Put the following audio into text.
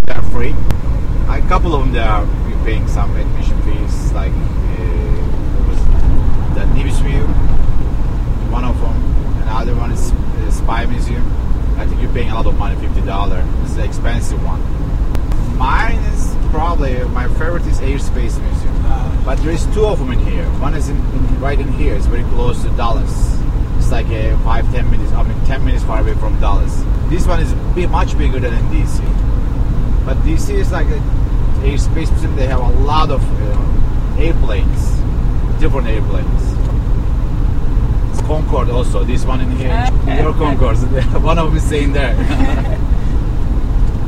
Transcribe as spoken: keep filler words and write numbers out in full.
they're free. A couple of them they are you're paying some admission fees, like uh, what was it? The Nevis View, one of them. Another one is uh, Spy Museum. I think you're paying a lot of money, fifty dollars. This is the expensive one. Mine is probably my favorite is Airspace Museum, but there is two of them in here. One is in, in, right in here. It's very close to Dallas. It's like a five, ten minutes. I mean, ten minutes far away from Dallas. This one is big, much bigger than in D C. But D C is like a Airspace Museum. They have a lot of uh, airplanes, different airplanes. It's Concorde also. This one in here, New York Concorde. One of them is staying there.